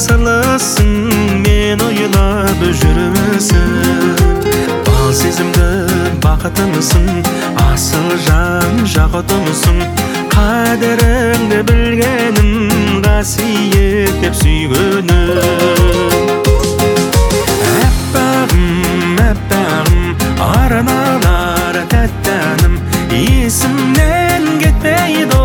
асылысың, мен ойлап жүрмісің? Бал сезімді бақытымысың, асыл жан жақұтымысың? Қадіріңді білгенім, қасиет деп сүйгенім. Әппағым, әппағым, арналар тәттәнім, есімнен кетпейді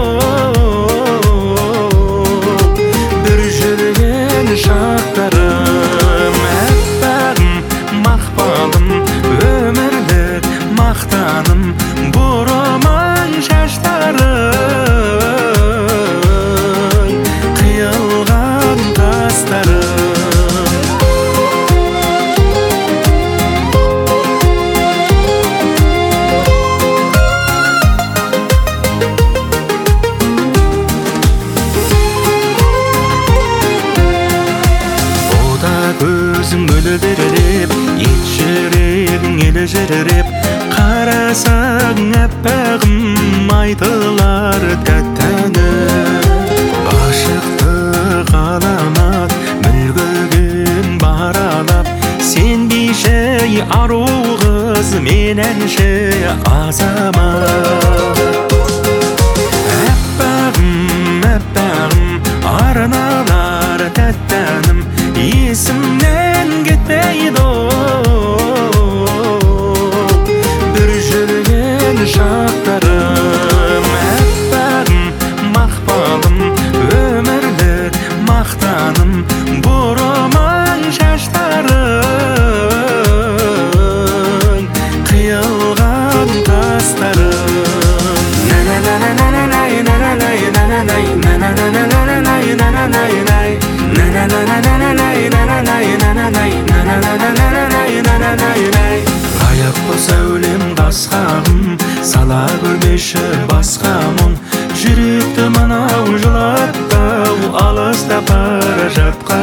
бір жүрген шақтарым. Әппағым, мақпалым, өмірлік мақтаным, бұрымың шаштарың, қиылған тастарым. Көзің мөлдіреп, ет жүрегің елжіреп, қарасаң әппағым, айтылар тәттәнім. Ғашықтық ғаламат, мүлгіген баралап, сен биші ару қыз, мен әнші азамат. Әппағым, әппағым, арналар тәттәнім, есімнен кетпейді бір жүрген шақтарым. Әппағым, мақпалым, өмірлік мақтаным, бұрымың шаштарың, қиылған тастарың. Аяқпы сәулем қасқағым, сала көрмеші басқа мұң, жүректі мынау жылаттау, алыста бара жатқа